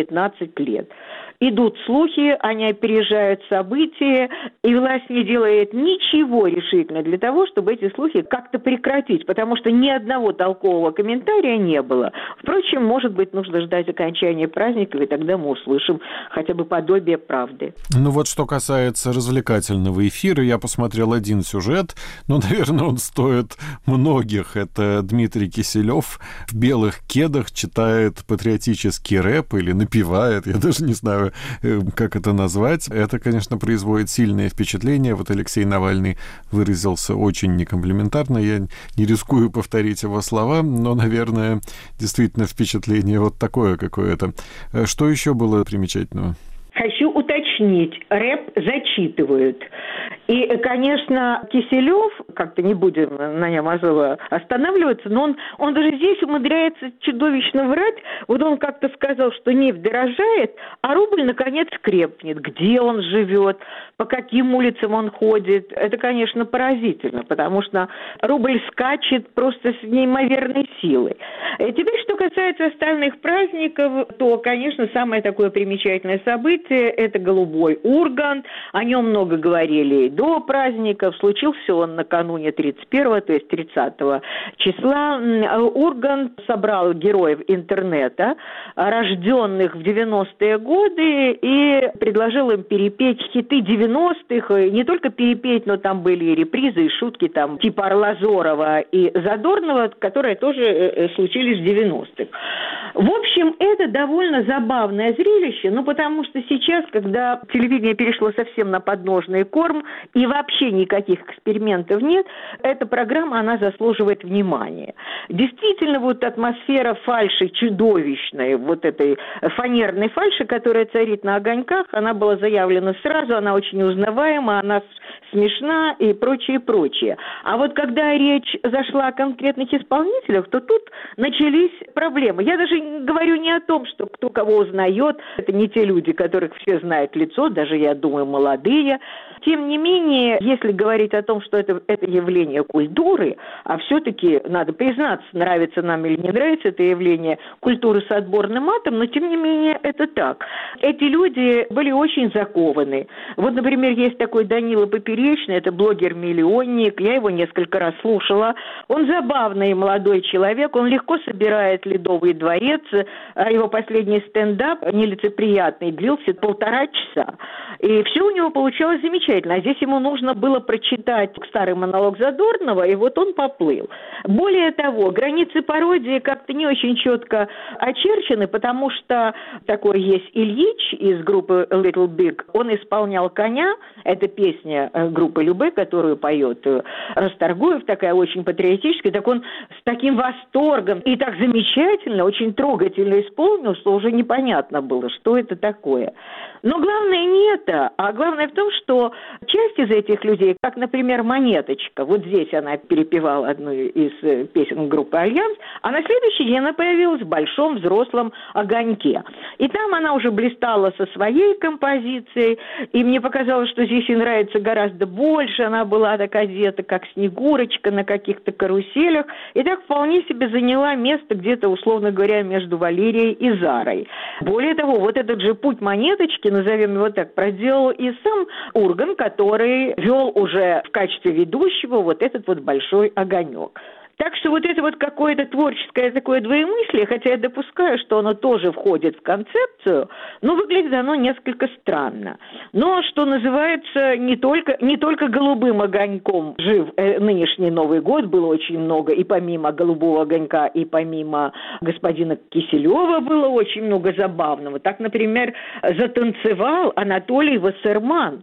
19 лет. Идут слухи, они опережают события, и власть не делает ничего решительно для того, чтобы эти слухи как-то прекратить, потому что ни одного толкового комментария не было. Впрочем, может быть, нужно ждать окончания праздников, и тогда мы услышим хотя бы подобие правды. Вот что касается развлекательного эфира, я посмотрел один сюжет, наверное, он стоит многих. Это Дмитрий Киселев в белых кедах читает патриотический рэп или напевает, я даже не знаю, как это назвать. Это, конечно, производит сильное впечатление. Вот Алексей Навальный выразился очень некомплиментарно. Я не рискую повторить его слова, но, наверное, действительно впечатление вот такое какое-то. Что еще было примечательного? Хочу уточнить, рэп зачитывают. И, конечно, Киселев, как-то не будем на нем особо останавливаться, но он даже здесь умудряется чудовищно врать. Вот он как-то сказал, что нефть дорожает, а рубль, наконец, крепнет. Где он живет, по каким улицам он ходит. Это, конечно, поразительно, потому что рубль скачет просто с неимоверной силой. И теперь, что касается остальных праздников, то, конечно, самое такое примечательное событие – это голубой Ургант. О нем много говорили до праздников. Случился он накануне 31-го, то есть 30 числа. Ургант собрал героев интернета, рожденных в 90-е годы, и предложил им перепеть хиты 90-х. Не только перепеть, но там были и репризы, и шутки там типа Арлазорова и Задорнова, которые тоже случились в 90-х. В общем, это довольно забавное зрелище, потому что сейчас, когда телевидение перешло совсем на подножный корм и вообще никаких экспериментов нет, эта программа, она заслуживает внимания. Действительно, вот атмосфера фальши чудовищной, вот этой фанерной фальши, которая царит на огоньках, она была заявлена сразу, она очень узнаваема, она смешна и прочее, прочее. А вот когда речь зашла о конкретных исполнителях, то тут начались проблемы. Я даже говорю не о том, что кто кого узнает, это не те люди, которых все знают в лицо, даже, я думаю, молодые. Тем не менее, если говорить о том, что это явление культуры, а все-таки, надо признаться, нравится нам или не нравится это явление культуры с отборным матом, но тем не менее это так. Эти люди были очень закованы. Вот, например, есть такой Данила Поперечный, это блогер-миллионник, я его несколько раз слушала. Он забавный молодой человек, он легко собирает Ледовый дворец, его последний стендап, нелицеприятный, длился 1,5 часа. И все у него получалось замечательно. А здесь ему нужно было прочитать старый монолог Задорнова, и вот он поплыл. Более того, границы пародии как-то не очень четко очерчены, потому что такой есть Ильич из группы Little Big. Он исполнял «Коня». Это песня группы Любэ, которую поет Расторгуев, такая очень патриотическая. Так он с таким восторгом и так замечательно, очень трогательно исполнил, что уже непонятно было, что это такое. Но главное не это, а главное в том, что часть из этих людей, как, например, Монеточка, вот здесь она перепевала одну из песен группы «Альянс», а на следующий день она появилась в большом взрослом огоньке. И там она уже блистала со своей композицией, и мне показалось, что здесь ей нравится гораздо больше. Она была так одета, как Снегурочка на каких-то каруселях, и так вполне себе заняла место где-то, условно говоря, между Валерией и Зарой. Более того, вот этот же путь Монеточки, назовем его так, проделал и сам Ургант, который вел уже в качестве ведущего вот этот вот большой огонек. Так что вот это вот какое-то творческое такое двоемыслие, хотя я допускаю, что оно тоже входит в концепцию, но выглядит оно несколько странно. Но, что называется, не только голубым огоньком жив нынешний Новый год, было очень много, и помимо голубого огонька, и помимо господина Киселева было очень много забавного. Так, например, затанцевал Анатолий Вассерман.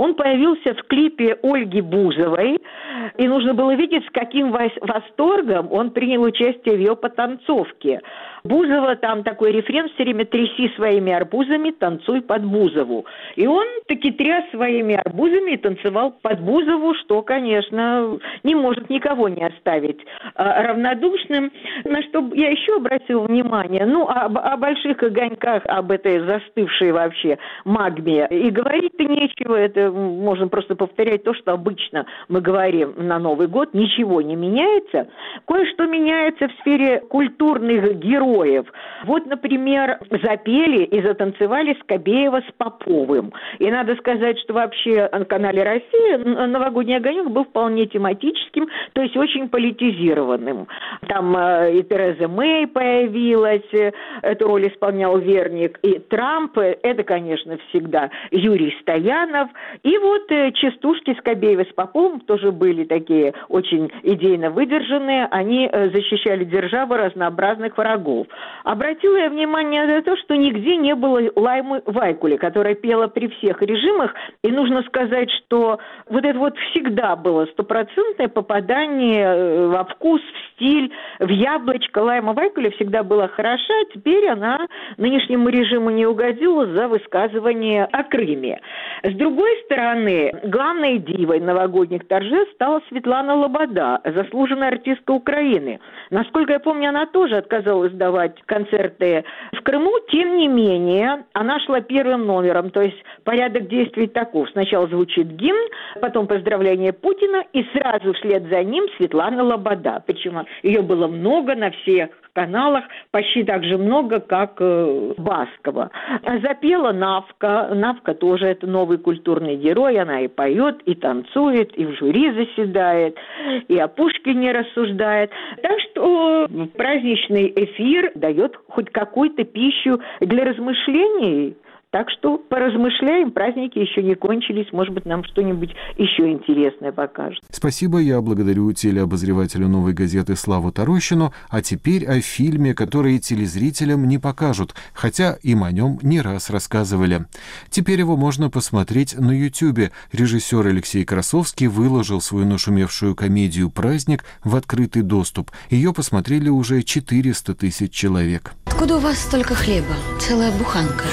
Он появился в клипе Ольги Бузовой, и нужно было видеть, с каким восторгом он принял участие в ее потанцовке. Бузова, там такой рефрен все время: «Тряси своими арбузами, танцуй под Бузову». И он таки тряс своими арбузами и танцевал под Бузову, что, конечно, не может никого не оставить равнодушным. На что я еще обратила внимание, о больших огоньках, об этой застывшей вообще магме и говорить-то нечего, это можно просто повторять то, что обычно мы говорим на Новый год, ничего не меняется. Кое-что меняется в сфере культурных героев. Вот, например, запели и затанцевали Скобеева с Поповым. И надо сказать, что вообще на канале «Россия» «Новогодний огонек» был вполне тематическим, то есть очень политизированным. Там и Тереза Мэй появилась, эту роль исполнял Верник, и Трамп, это, конечно, всегда Юрий Стоянов. И вот частушки Скобеева с Поповым тоже были такие очень идейно выдержанные, они защищали державу разнообразных врагов. Обратила я внимание на то, что нигде не было Лаймы Вайкуле, которая пела при всех режимах, и нужно сказать, что вот это вот всегда было стопроцентное попадание во вкус, в стиль, в яблочко. Лайма Вайкуле всегда была хороша, а теперь она нынешнему режиму не угодила за высказывание о Крыме. С другой стороны, главной дивой новогодних торжеств стала Светлана Лобода, заслуженная артистка Украины. Насколько я помню, она тоже отказалась давать концерты в Крыму, тем не менее, она шла первым номером, то есть порядок действий таков. Сначала звучит гимн, потом поздравление Путина, и сразу вслед за ним Светлана Лобода. Причем ее было много на всех каналах, почти так же много, как Баскова. Запела Навка. Навка тоже это новый культурный герой. Она и поет, и танцует, и в жюри заседает, и о Пушкине рассуждает. Так что праздничный эфир дает хоть какую-то пищу для размышлений. Так что поразмышляем, праздники еще не кончились, может быть, нам что-нибудь еще интересное покажут. Спасибо, я благодарю телеобозревателя «Новой газеты» Славу Тарощину, а теперь о фильме, который телезрителям не покажут, хотя им о нем не раз рассказывали. Теперь его можно посмотреть на Ютьюбе. Режиссер Алексей Красовский выложил свою нашумевшую комедию «Праздник» в открытый доступ. Ее посмотрели уже 400 тысяч человек. Откуда у вас столько хлеба? Целая буханка.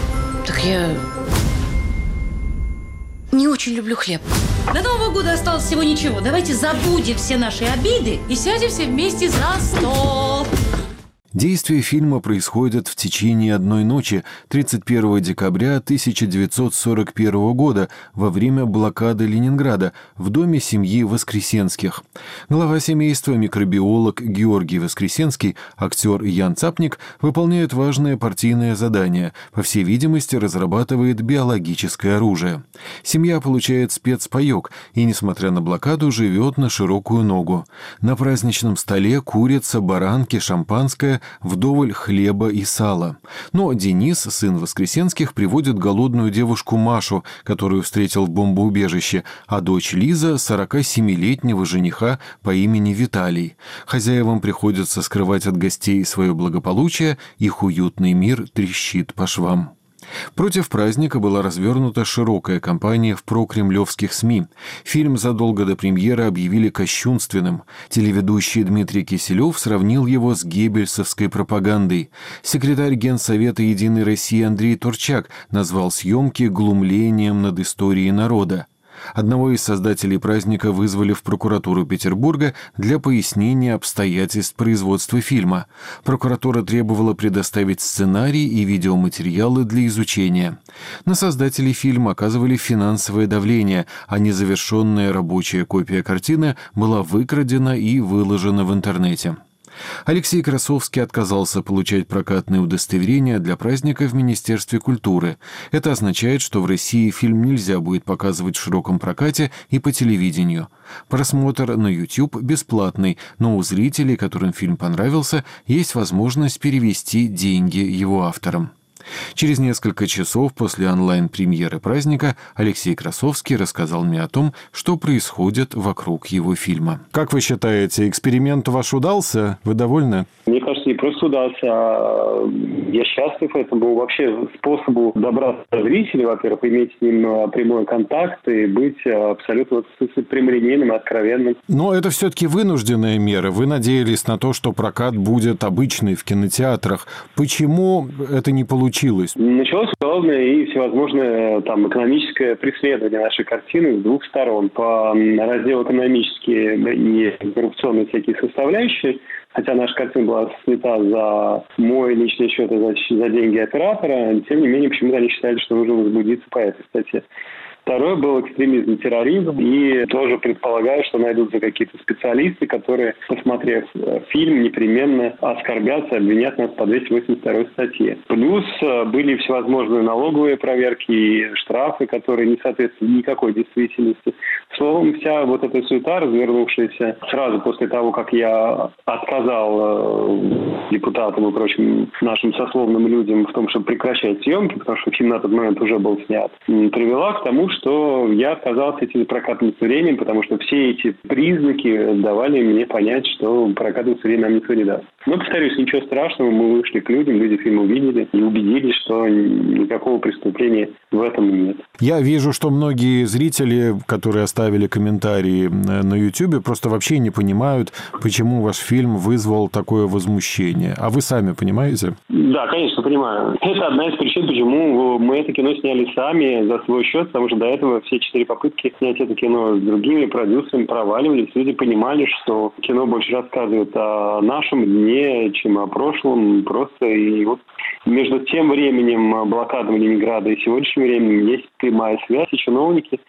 Так я не очень люблю хлеб. До Нового года осталось всего ничего. Давайте забудем все наши обиды и сядем все вместе за стол. Действие фильма происходит в течение одной ночи, 31 декабря 1941 года, во время блокады Ленинграда, в доме семьи Воскресенских. Глава семейства, микробиолог Георгий Воскресенский, актер Ян Цапник, выполняет важное партийное задание. По всей видимости, разрабатывает биологическое оружие. Семья получает спецпаёк и, несмотря на блокаду, живет на широкую ногу. На праздничном столе курица, баранки, шампанское, вдоволь хлеба и сала. Но Денис, сын Воскресенских, приводит голодную девушку Машу, которую встретил в бомбоубежище, а дочь Лиза – 47-летнего жениха по имени Виталий. Хозяевам приходится скрывать от гостей свое благополучие, их уютный мир трещит по швам. Против праздника была развернута широкая кампания в прокремлевских СМИ. Фильм задолго до премьеры объявили кощунственным. Телеведущий Дмитрий Киселев сравнил его с геббельсовской пропагандой. Секретарь Генсовета «Единой России» Андрей Турчак назвал съемки глумлением над историей народа. Одного из создателей праздника вызвали в прокуратуру Петербурга для пояснения обстоятельств производства фильма. Прокуратура требовала предоставить сценарий и видеоматериалы для изучения. На создателей фильма оказывали финансовое давление, а незавершенная рабочая копия картины была выкрадена и выложена в интернете. Алексей Красовский отказался получать прокатные удостоверения для праздника в Министерстве культуры. Это означает, что в России фильм нельзя будет показывать в широком прокате и по телевидению. Просмотр на YouTube бесплатный, но у зрителей, которым фильм понравился, есть возможность перевести деньги его авторам. Через несколько часов после онлайн-премьеры праздника Алексей Красовский рассказал мне о том, что происходит вокруг его фильма. Как вы считаете, эксперимент ваш удался? Вы довольны? Мне кажется, не просто удался, а я счастлив этому вообще способу добраться до зрителя, во-первых, иметь с ним прямой контакт и быть абсолютно прямолинейным и откровенным. Но это все-таки вынужденная мера. Вы надеялись на то, что прокат будет обычный в кинотеатрах. Почему это не получилось? Началось уголовное и всевозможное экономическое преследование нашей картины с двух сторон. По разделу экономические и коррупционные всякие составляющие, хотя наша картина была снята за мой личный счет и за деньги оператора, тем не менее, почему-то они считали, что нужно возбудиться по этой статье. Второе был экстремизм и терроризм. И тоже предполагаю, что найдутся какие-то специалисты, которые, посмотрев фильм, непременно оскорбятся, обвинят нас по 282 статье. Плюс были всевозможные налоговые проверки и штрафы, которые не соответствуют никакой действительности. Словом, вся вот эта суета, развернувшаяся сразу после того, как я отказал депутатам и прочим нашим сословным людям в том, чтобы прекращать съемки, потому что фильм на тот момент уже был снят, привела к тому, что я отказался идти за прокатным удостоверением, потому что все эти признаки давали мне понять, что прокатное удостоверение нам никто не даст. Но, повторюсь, ничего страшного, мы вышли к людям, люди фильм увидели и убедились, что никакого преступления в этом нет. Я вижу, что многие зрители, которые оставили комментарии на YouTube, просто вообще не понимают, почему ваш фильм вызвал такое возмущение. А вы сами понимаете? Да, конечно, понимаю. Это одна из причин, почему мы это кино сняли сами за свой счет, потому что до этого все 4 попытки снять это кино с другими продюсерами проваливались. Люди понимали, что кино больше рассказывает о нашем дне, чем о прошлом. Просто и вот между тем временем блокады Ленинграда и сегодняшним временем есть прямая связь, и чиновники,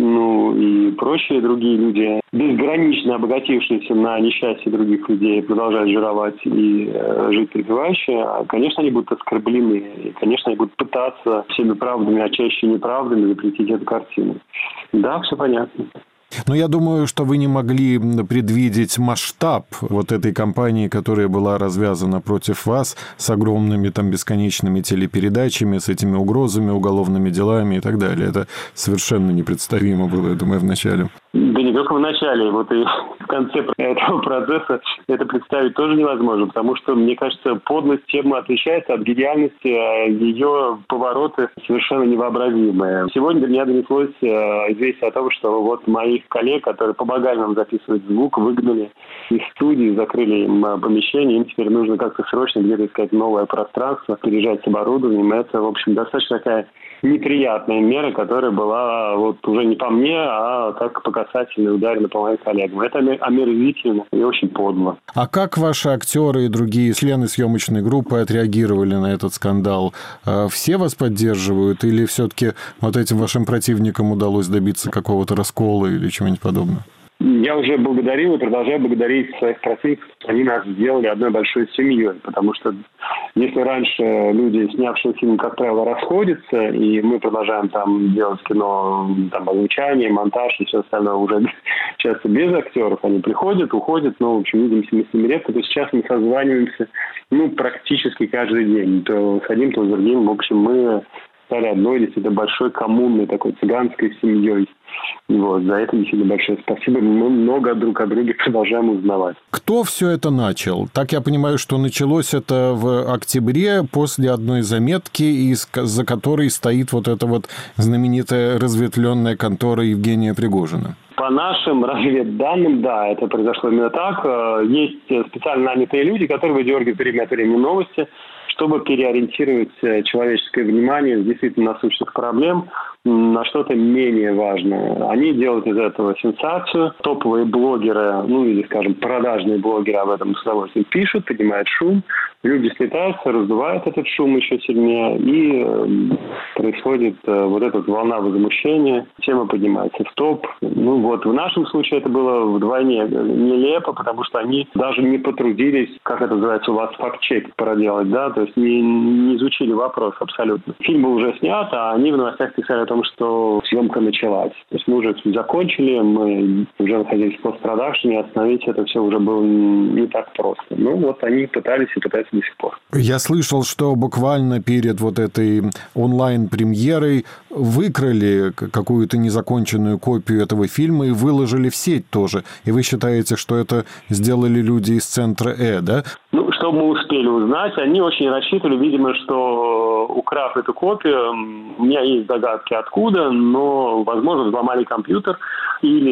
и прочие другие люди, безгранично обогатившиеся на несчастье других людей, продолжают жировать и жить припевающе, конечно, они будут оскорблены. И, конечно, они будут пытаться всеми правдами, а чаще неправдами запретить эту картину. Да, все понятно. Но я думаю, что вы не могли предвидеть масштаб вот этой кампании, которая была развязана против вас с огромными бесконечными телепередачами, с этими угрозами, уголовными делами и так далее. Это совершенно непредставимо было, я думаю, в начале. Да не только в начале, вот и в конце этого процесса это представить тоже невозможно, потому что, мне кажется, подлость темы отличается от гениальности, а ее повороты совершенно невообразимые. Сегодня до меня донеслось известие о том, что вот моих коллег, которые помогали нам записывать звук, выгнали из студии, закрыли им помещение, им теперь нужно как-то срочно где-то искать новое пространство, переезжать с оборудованием. Это, в общем, достаточно такая неприятная мера, которая была вот уже не по мне, а так по касательной ударена по моим коллегам. Это омерзительно и очень подло. А как ваши актеры и другие члены съемочной группы отреагировали на этот скандал? Все вас поддерживают или все-таки вот этим вашим противникам удалось добиться какого-то раскола или чего-нибудь подобного? Я уже благодарил и продолжаю благодарить своих противников. Они нас сделали одной большой семьей, потому что если раньше люди, снявшие фильм, как правило, расходятся, и мы продолжаем делать кино, озвучание, монтаж и все остальное уже часто без актеров, они приходят, уходят, в общем, видимся мы с ними редко, то сейчас мы созваниваемся, практически каждый день, то с одним, то с другим, в общем, мы стали одной действительно большой коммунной, такой цыганской семьей. Вот, за это действительно большое спасибо. Мы много друг о друге продолжаем узнавать. Кто все это начал? Так я понимаю, что началось это в октябре после одной заметки, за которой стоит вот эта вот знаменитая разветвленная контора Евгения Пригожина. По нашим разведданным, да, это произошло именно так. Есть специально нанятые люди, которые выдергивают время от времени новости, чтобы переориентировать человеческое внимание с действительно насущных проблем на что-то менее важное. Они делают из этого сенсацию. Топовые блогеры, или, скажем, продажные блогеры об этом с удовольствием пишут, поднимают шум. Люди слетаются, раздувают этот шум еще сильнее, и происходит вот эта волна возмущения. Тема поднимается в топ. В нашем случае это было вдвойне нелепо, потому что они даже не потрудились, как это называется у вас, факт-чек проделать, да, то есть не изучили вопрос абсолютно. Фильм был уже снят, а они в новостях писали о том, том, что съемка началась. То есть мы уже закончили, мы уже находились в постпродакшене, остановить это все уже было не так просто. Ну вот они пытались и пытаются до сих пор. Я слышал, что буквально перед вот этой онлайн-премьерой выкрали какую-то незаконченную копию этого фильма и выложили в сеть тоже. И вы считаете, что это сделали люди из центра да? Ну, что мы успели узнать, они очень рассчитывали, видимо, что, украв эту копию, у меня есть догадки откуда, но, возможно, взломали компьютер или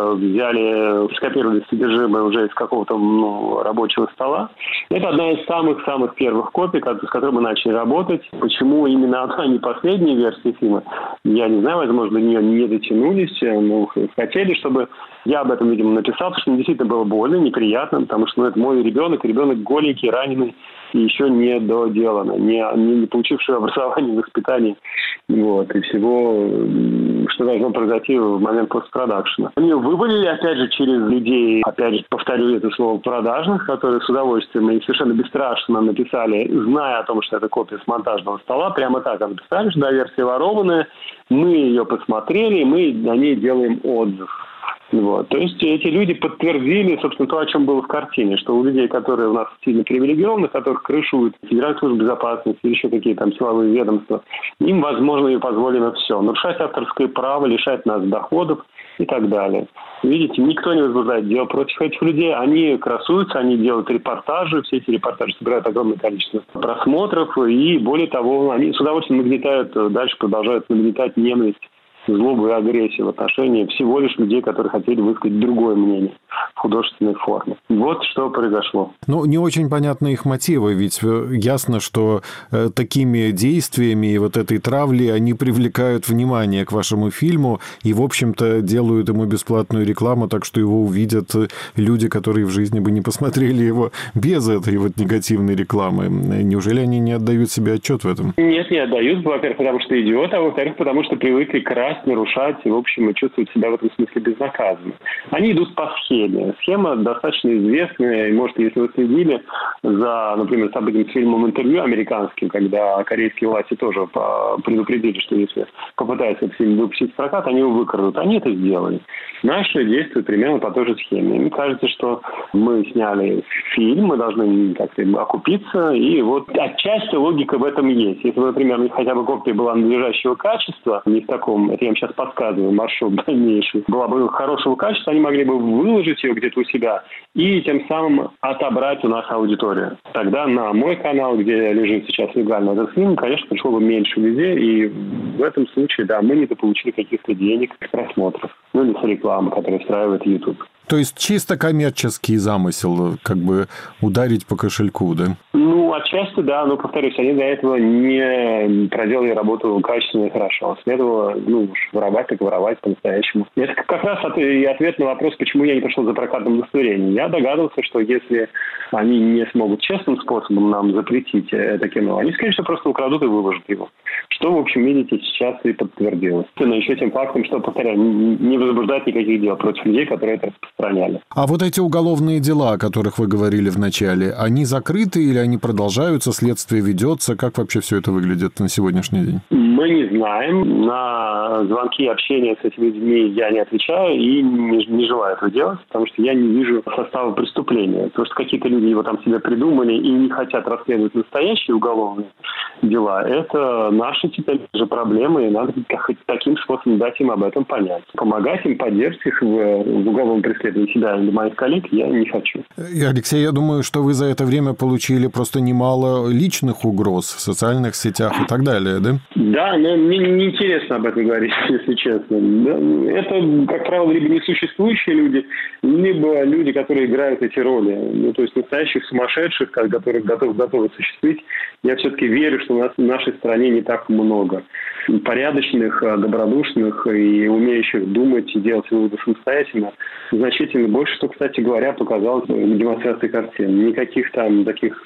взяли, скопировали содержимое уже из какого-то рабочего стола. Это одна из самых-самых первых копий, с которой мы начали работать. Почему именно она, не последняя версия фильма, я не знаю, возможно, до нее не дотянулись, но хотели, чтобы я об этом, видимо, написал, потому что мне действительно было больно, неприятно, потому что это мой ребенок голенький, раненый и еще не доделанный, не получивший образование, воспитание, вот, и всего, что должно произойти в момент постпродакшена. Они вывалили, опять же, через людей, опять же, повторю это слово, продажных, которые с удовольствием и совершенно бесстрашно написали, зная о том, что это копия с монтажного стола, прямо так написали, что версия ворованная, мы ее посмотрели, мы на ней делаем отзыв. Вот. То есть эти люди подтвердили, собственно, то, о чем было в картине, что у людей, которые у нас сильно привилегированы, которых крышуют Федеральная служба безопасности или еще какие там силовые ведомства, им, возможно, и позволено все. Нарушать авторское право, лишать нас доходов и так далее. Видите, никто не возбуждает дело против этих людей. Они красуются, они делают репортажи, все эти репортажи собирают огромное количество просмотров, и более того, они с удовольствием нагнетают, дальше продолжают нагнетать ненависть, злобу и агрессию в отношении всего лишь людей, которые хотели высказать другое мнение в художественной форме. Вот что произошло. Ну, не очень понятны их мотивы, ведь ясно, что такими действиями и вот этой травлей они привлекают внимание к вашему фильму и, в общем-то, делают ему бесплатную рекламу, так что его увидят люди, которые в жизни бы не посмотрели его без этой вот негативной рекламы. Неужели они не отдают себе отчет в этом? Нет, не отдают. Во-первых, потому что идиот, а во-вторых, потому что привыкли красть, нарушать и, в общем, и чувствуют себя в этом смысле безнаказанно. Они идут по схеме. Схема достаточно известная, и, может, если вы следили за, например, событием с фильмом «Интервью» американским, когда корейские власти тоже предупредили, что если попытаются этот фильм выпустить в прокат, они его выкрадут. Они это сделали. Наши действуют примерно по той же схеме. Мне кажется, что мы сняли фильм, мы должны как-то окупиться, и вот отчасти логика в этом есть. Если бы, например, хотя бы копия была надлежащего качества, не в таком, это я вам сейчас подсказываю, маршрут дальнейший, была бы хорошего качества, они могли бы выложить ее где-то у себя и тем самым отобрать у нас аудиторию. Тогда на мой канал, где лежит сейчас легально этот фильм, конечно, пришло бы меньше людей, и в этом случае, да, мы недополучили каких-то денег с просмотров, ну или с рекламы, которую устраивает YouTube. То есть чисто коммерческий замысел, как бы ударить по кошельку, да? Ну, отчасти, да, но, повторюсь, они до этого не проделали работу качественно и хорошо. Следовало, воровать, так воровать по-настоящему. Это как раз и ответ на вопрос, почему я не пошел за прокатным удостоверением. Я догадывался, что если они не смогут честным способом нам запретить это кино, они, скорее всего, просто украдут и выложат его. Что, в общем, видите, сейчас и подтвердилось. Но еще тем фактом, что, повторяю, не возбуждать никаких дел против людей, которые это распространяли. А вот эти уголовные дела, о которых вы говорили в начале, они закрыты или они продолжаются, следствие ведется? Как вообще все это выглядит на сегодняшний день? Мы не знаем. На звонки и общение с этими людьми я не отвечаю и не желаю этого делать, потому что я не вижу состава преступления. Потому что какие-то люди его там себе придумали и не хотят расследовать настоящие уголовные дела. Это наши теперь же проблемы, и надо хоть таким способом дать им об этом понять. Помогать им, поддерживать их в уголовном преследовании себя или моих коллег я не хочу. Алексей, я думаю, что вы за это время получили просто немало личных угроз в социальных сетях и так далее, да? Да, но мне неинтересно об этом говорить, если честно. Это, как правило, либо несуществующие люди, либо люди, которые играют эти роли. Ну, то есть настоящих сумасшедших, которых готовы осуществить. Я все-таки верю, что у нас в нашей стране не так много порядочных, добродушных и умеющих думать и делать выводы самостоятельно. Значительно больше, что, кстати говоря, показалось в демонстрации картин. Никаких там таких сугубо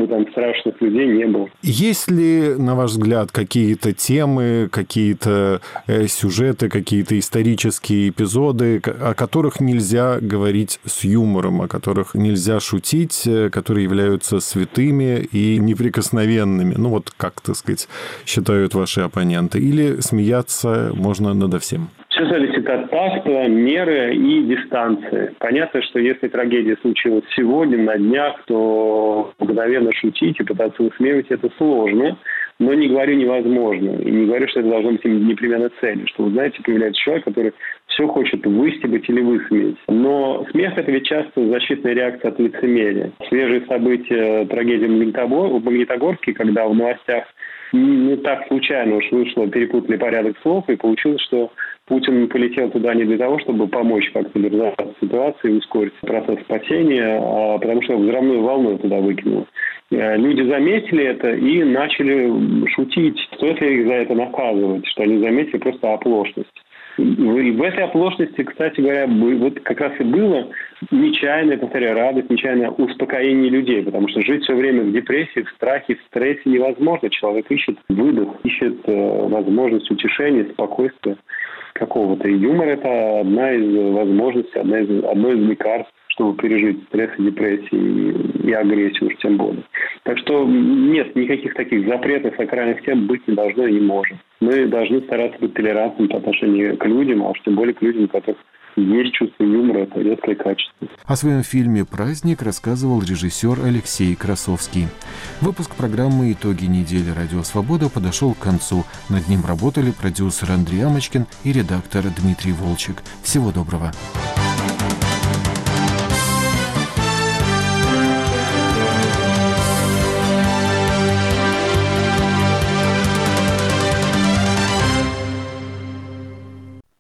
там страшных людей не было. Есть ли, на ваш взгляд, какие-то темы, какие-то сюжеты, какие-то исторические эпизоды, о которых нельзя говорить с юмором, о которых нельзя шутить, которые являются святыми и неприкосновенными? Ну вот, как, так сказать, считают ваши оппоненты. Или смеяться можно надо всем? Все зависит от такта, меры и дистанции. Понятно, что если трагедия случилась сегодня, на днях, то мгновенно шутить и пытаться высмеивать это сложно. Но не говорю невозможно. И не говорю, что это должно быть непременно целью. Что, вы знаете, появляется человек, который все хочет выстебать или высмеять. Но смех – это ведь часто защитная реакция от лицемерия. Свежие события трагедии в Магнитогорске, когда в новостях так случайно уж вышло, перепутали порядок слов, и получилось, что Путин полетел туда не для того, чтобы помочь как-то разобраться в ситуации и ускорить процесс спасения, а потому что взрывную волну туда выкинуло. Люди заметили это и начали шутить. Стоит ли их за это наказывать, что они заметили просто оплошность? И в этой оплошности, кстати говоря, вот как раз и было нечаянная, повторяю, радость, нечаянное успокоение людей, потому что жить все время в депрессии, в страхе, в стрессе невозможно. Человек ищет выдох, ищет возможность утешения, спокойствия какого-то. И юмор – это одна из возможностей, одно из лекарств, чтобы пережить стресс и депрессию и агрессию уж тем более. Так что нет, никаких таких запретов, сакральных тем быть не должно и не может. Мы должны стараться быть толерантными по отношению к людям, а уж тем более к людям, у которых есть чувство юмора, это редкое качество. О своем фильме «Праздник» рассказывал режиссер Алексей Красовский. Выпуск программы «Итоги недели. Радио Свобода» подошел к концу. Над ним работали продюсер Андрей Амочкин и редактор Дмитрий Волчек. Всего доброго.